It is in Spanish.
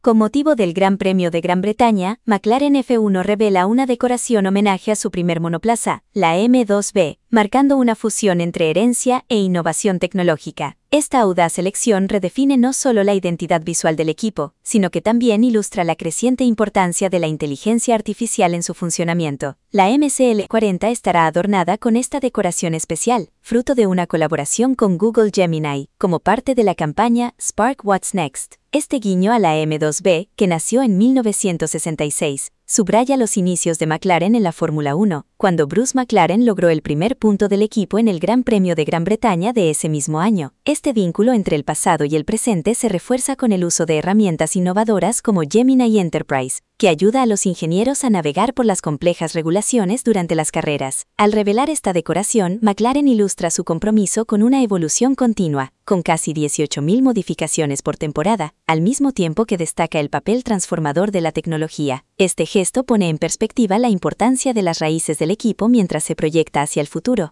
Con motivo del Gran Premio de Gran Bretaña, McLaren F1 revela una decoración homenaje a su primer monoplaza, la M2B, marcando una fusión entre herencia e innovación tecnológica. Esta audaz elección redefine no solo la identidad visual del equipo, sino que también ilustra la creciente importancia de la inteligencia artificial en su funcionamiento. La MCL40 estará adornada con esta decoración especial, fruto de una colaboración con Google Gemini, como parte de la campaña Spark What's Next. Este guiño a la M2B, que nació en 1966, subraya los inicios de McLaren en la Fórmula 1, cuando Bruce McLaren logró el primer punto del equipo en el Gran Premio de Gran Bretaña de ese mismo año. Este vínculo entre el pasado y el presente se refuerza con el uso de herramientas innovadoras como Gemini Enterprise, que ayuda a los ingenieros a navegar por las complejas regulaciones durante las carreras. Al revelar esta decoración, McLaren ilustra su compromiso con una evolución continua, con casi 18.000 modificaciones por temporada, al mismo tiempo que destaca el papel transformador de la tecnología. Este gesto pone en perspectiva la importancia de las raíces del equipo mientras se proyecta hacia el futuro.